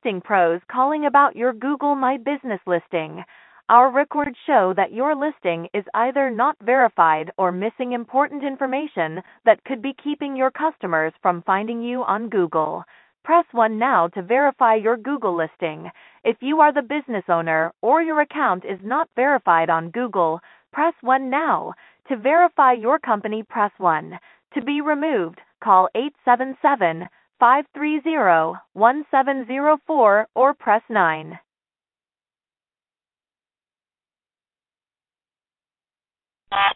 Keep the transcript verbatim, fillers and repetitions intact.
Listing Pros calling about your Google My Business listing. Our records show that your listing is either not verified or missing important information that could be keeping your customers from finding you on Google. Press one now to verify your Google listing. If you are the business owner or your account is not verified on Google, press one now. To verify your company, press one. To be removed, call eight seven seven, five three zero, one seven zero four or press nine.